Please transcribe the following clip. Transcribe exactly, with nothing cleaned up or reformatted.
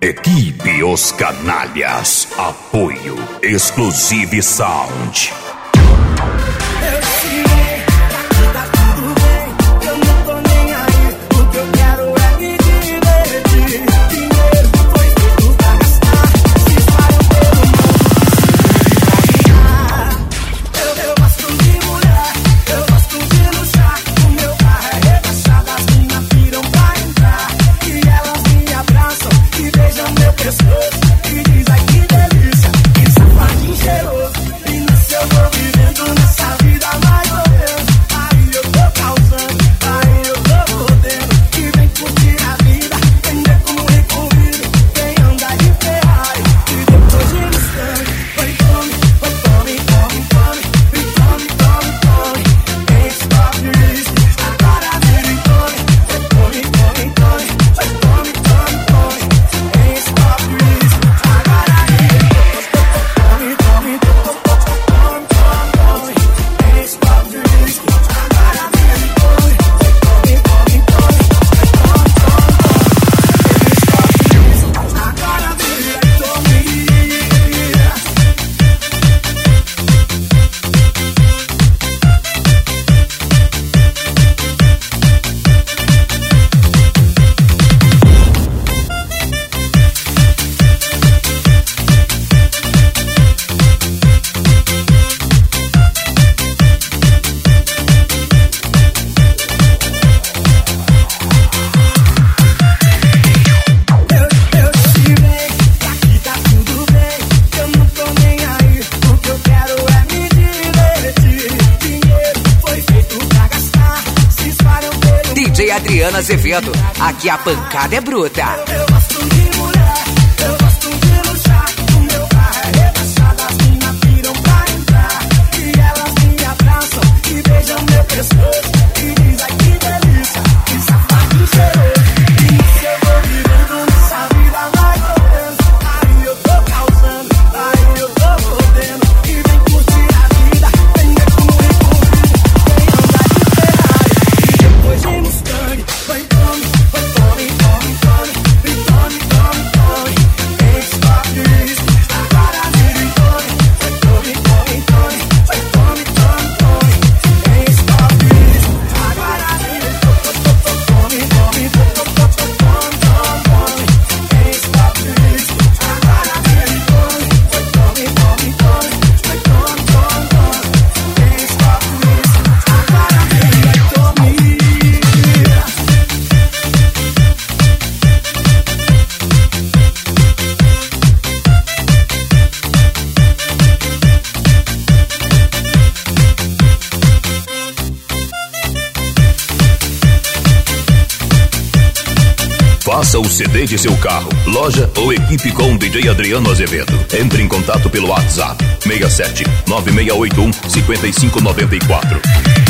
Equipe Os Canalhas. Apoio Exclusive Sound. D J Adriano Azevedo, aqui a pancada é bruta. Eu gosto de mulher, eu gosto de luxar. O meu carro é rebaixado, as minas viram pra entrar. E elas me abraçam e beijam meu pescoço. E diz, ai que delícia, que safadinho cheiroso. E isso eu vou vivendo nessa vida mais ou menos. Aí eu tô causando, aí eu tô fodendo. E vem curtir a vida, vem ver como é comigo. Vem andar de Ferrari e depois de Mustang. Vai tome, vai tome, tome, tome. Vem tome, tome, tome. Em stop isso, agora vem tome. Vai tome, tome, tome. Vai tome, tome, tome. Em stop isso, agora vem tome, tome, tome, tome, tome. Em stop isso, agora vem tome. Vai tome, tome, tome. Vai tome, tome, tome. Em stop isso, agora vem tome. Faça o C D de seu carro, loja ou equipe com D J Adriano Azevedo. Entre em contato pelo WhatsApp seis sete nove seis oito um cinco cinco nove quatro.